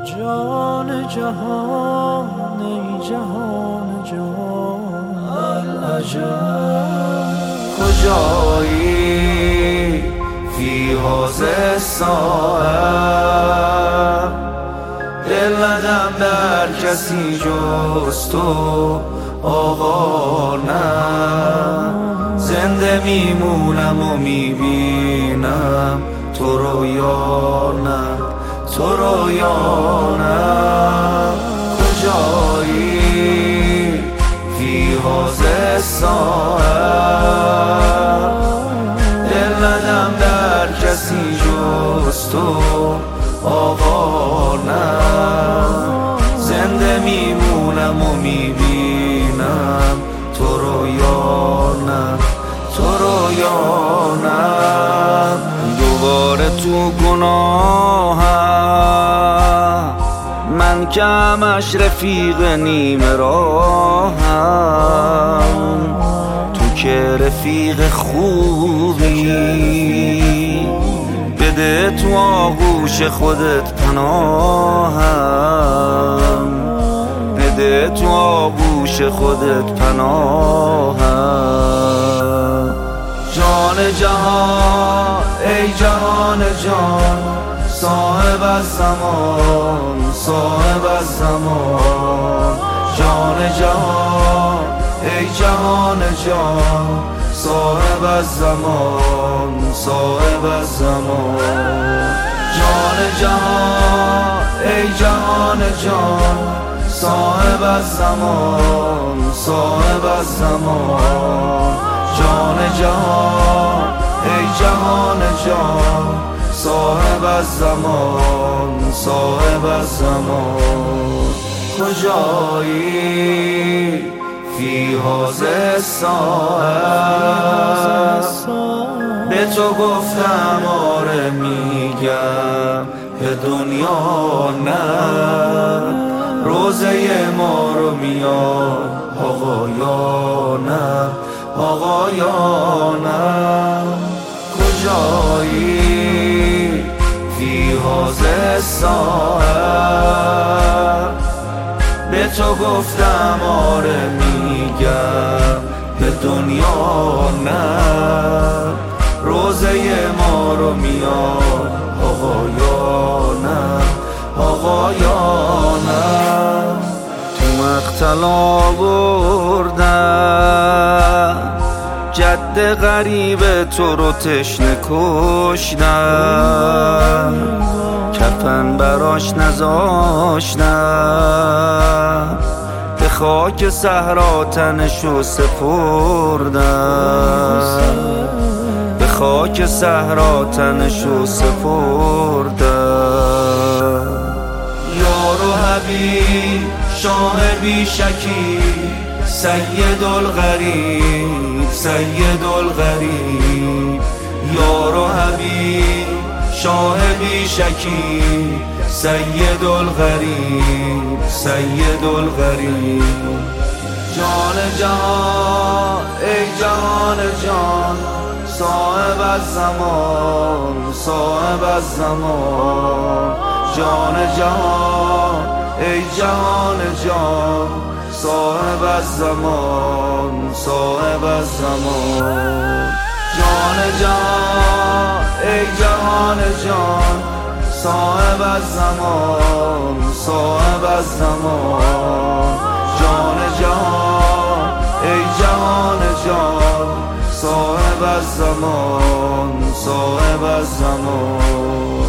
جان جهان ای جهان جهان العجب کجایی فی هذه الساعه دل ندم در کسی جز تو آقا نه زنده میمونم و میبینم تو رو یا نه تو رو یا نه کجایی فی هذه الساعه دل ندم در کسی جز تو آقا نه زنده میمونم و میبینم تو رو یا نه تو رو یا نه دوباره تو گناهم من که همش رفیق نیمه راهم تو که رفیق خوبی بده تو آغوش خودت پناهم بده تو آغوش خودت پناهم جان جهان ای جهان جان صاحب الزمان صاحب الزمان جان جهان ای جهان جان صاحب الزمان صاحب الزمان جان جهان ای جهان جان صاحب الزمان صاحب الزمان جان جهان ای جهان جان صاحب الزمان صاحب الزمان کجایی فی هذه الساعه به تو گفتم آره میگم به دنیا نه روزه ما رو میاد آقا یا نه آقا یا نه کجایی فی هذه الساعه به تو گفتم آره میگم به دنیا نه روزه ما رو میاد آقا یا نه آقا یا نه تو مقتل آوردن جد غریب تو رو تشنه کشتن کفن براش نذاشتن به خاک صحرا تنشو سپردن به خاک صحرا تنشو سپردن یار و حبیب شاه بی شکی سید الغریب سید الغریب یار و حبیب شاه بی شکی سید الغریب سید الغریب جان جهان ای جهان جان صاحب الزمان صاحب الزمان جان جهان ای جهان جان صاحب الزمان صاحب الزمان جان جهان ای جهان جان صاحب الزمان صاحب الزمان جان جهان ای جهان جان صاحب الزمان صاحب الزمان